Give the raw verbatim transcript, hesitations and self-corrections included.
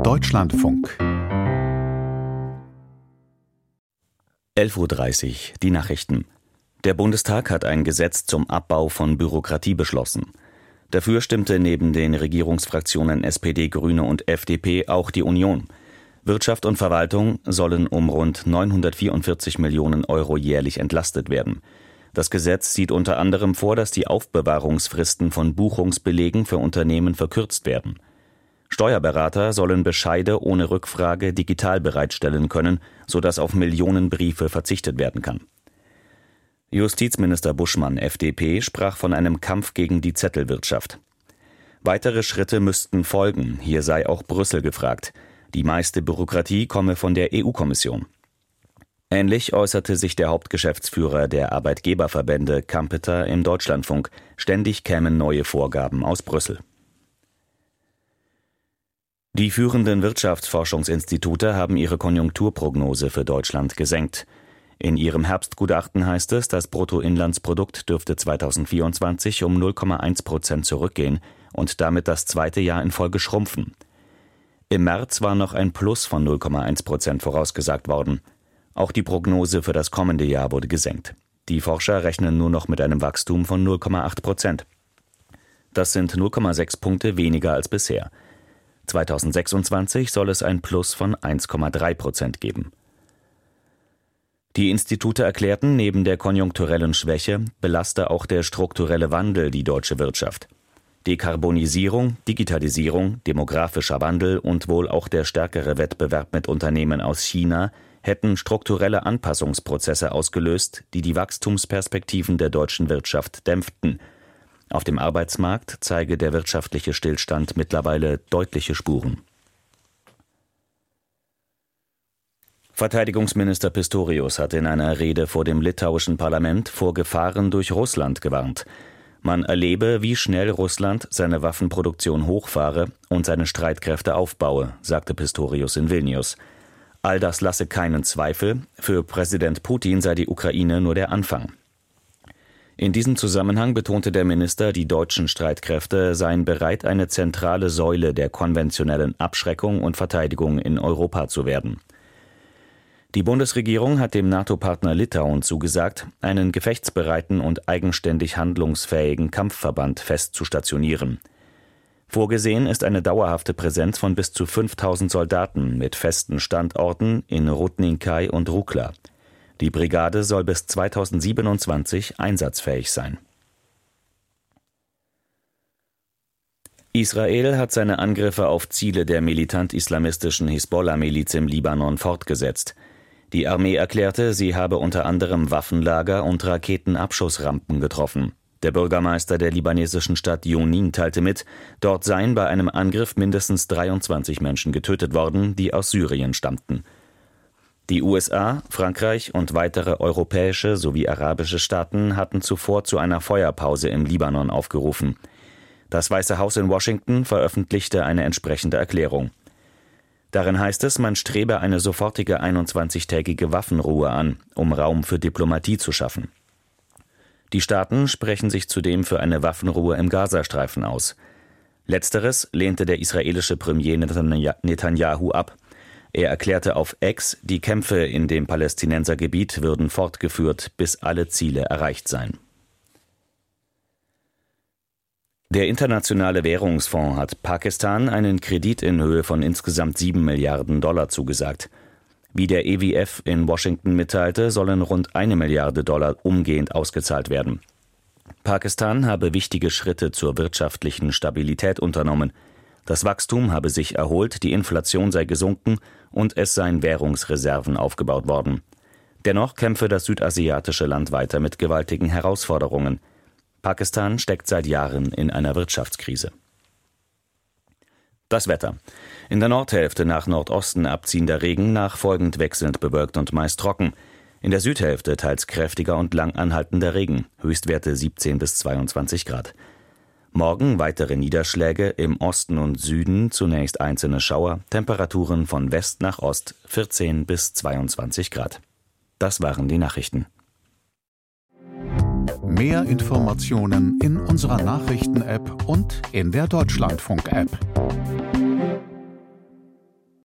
Deutschlandfunk. elf Uhr dreißig, die Nachrichten. Der Bundestag hat ein Gesetz zum Abbau von Bürokratie beschlossen. Dafür stimmte neben den Regierungsfraktionen S P D, Grüne und F D P auch die Union. Wirtschaft und Verwaltung sollen um rund neunhundertvierundvierzig Millionen Euro jährlich entlastet werden. Das Gesetz sieht unter anderem vor, dass die Aufbewahrungsfristen von Buchungsbelegen für Unternehmen verkürzt werden. Steuerberater sollen Bescheide ohne Rückfrage digital bereitstellen können, sodass auf Millionen Briefe verzichtet werden kann. Justizminister Buschmann, F D P, sprach von einem Kampf gegen die Zettelwirtschaft. Weitere Schritte müssten folgen, hier sei auch Brüssel gefragt. Die meiste Bürokratie komme von der E U-Kommission. Ähnlich äußerte sich der Hauptgeschäftsführer der Arbeitgeberverbände Kampeter im Deutschlandfunk. Ständig kämen neue Vorgaben aus Brüssel. Die führenden Wirtschaftsforschungsinstitute haben ihre Konjunkturprognose für Deutschland gesenkt. In ihrem Herbstgutachten heißt es, das Bruttoinlandsprodukt dürfte zweitausendvierundzwanzig um null Komma eins Prozent zurückgehen und damit das zweite Jahr in Folge schrumpfen. Im März war noch ein Plus von null Komma eins Prozent vorausgesagt worden. Auch die Prognose für das kommende Jahr wurde gesenkt. Die Forscher rechnen nur noch mit einem Wachstum von null Komma acht Prozent. Das sind null Komma sechs Punkte weniger als bisher. zweitausendsechsundzwanzig soll es ein Plus von eins Komma drei Prozent geben. Die Institute erklärten, neben der konjunkturellen Schwäche belaste auch der strukturelle Wandel die deutsche Wirtschaft. Dekarbonisierung, Digitalisierung, demografischer Wandel und wohl auch der stärkere Wettbewerb mit Unternehmen aus China hätten strukturelle Anpassungsprozesse ausgelöst, die die Wachstumsperspektiven der deutschen Wirtschaft dämpften. Auf dem Arbeitsmarkt zeige der wirtschaftliche Stillstand mittlerweile deutliche Spuren. Verteidigungsminister Pistorius hat in einer Rede vor dem litauischen Parlament vor Gefahren durch Russland gewarnt. Man erlebe, wie schnell Russland seine Waffenproduktion hochfahre und seine Streitkräfte aufbaue, sagte Pistorius in Vilnius. All das lasse keinen Zweifel, für Präsident Putin sei die Ukraine nur der Anfang. In diesem Zusammenhang betonte der Minister, die deutschen Streitkräfte seien bereit, eine zentrale Säule der konventionellen Abschreckung und Verteidigung in Europa zu werden. Die Bundesregierung hat dem NATO-Partner Litauen zugesagt, einen gefechtsbereiten und eigenständig handlungsfähigen Kampfverband fest zu stationieren. Vorgesehen ist eine dauerhafte Präsenz von bis zu fünftausend Soldaten mit festen Standorten in Rudninkai und Rukla. Die Brigade soll bis zweitausendsiebenundzwanzig einsatzfähig sein. Israel hat seine Angriffe auf Ziele der militant-islamistischen Hisbollah-Miliz im Libanon fortgesetzt. Die Armee erklärte, sie habe unter anderem Waffenlager und Raketenabschussrampen getroffen. Der Bürgermeister der libanesischen Stadt Junin teilte mit, dort seien bei einem Angriff mindestens dreiundzwanzig Menschen getötet worden, die aus Syrien stammten. Die U S A, Frankreich und weitere europäische sowie arabische Staaten hatten zuvor zu einer Feuerpause im Libanon aufgerufen. Das Weiße Haus in Washington veröffentlichte eine entsprechende Erklärung. Darin heißt es, man strebe eine sofortige einundzwanzigtägige Waffenruhe an, um Raum für Diplomatie zu schaffen. Die Staaten sprechen sich zudem für eine Waffenruhe im Gazastreifen aus. Letzteres lehnte der israelische Premier Netanyahu ab. Er erklärte auf X, die Kämpfe in dem Palästinensergebiet würden fortgeführt, bis alle Ziele erreicht seien. Der Internationale Währungsfonds hat Pakistan einen Kredit in Höhe von insgesamt sieben Milliarden Dollar zugesagt. Wie der E W F in Washington mitteilte, sollen rund eine Milliarde Dollar umgehend ausgezahlt werden. Pakistan habe wichtige Schritte zur wirtschaftlichen Stabilität unternommen. Das Wachstum habe sich erholt, die Inflation sei gesunken und es seien Währungsreserven aufgebaut worden. Dennoch kämpfe das südasiatische Land weiter mit gewaltigen Herausforderungen. Pakistan steckt seit Jahren in einer Wirtschaftskrise. Das Wetter. In der Nordhälfte nach Nordosten abziehender Regen, nachfolgend wechselnd bewölkt und meist trocken. In der Südhälfte teils kräftiger und lang anhaltender Regen, Höchstwerte siebzehn bis zweiundzwanzig Grad. Morgen weitere Niederschläge, im Osten und Süden zunächst einzelne Schauer, Temperaturen von West nach Ost vierzehn bis zweiundzwanzig Grad. Das waren die Nachrichten. Mehr Informationen in unserer Nachrichten-App und in der Deutschlandfunk-App.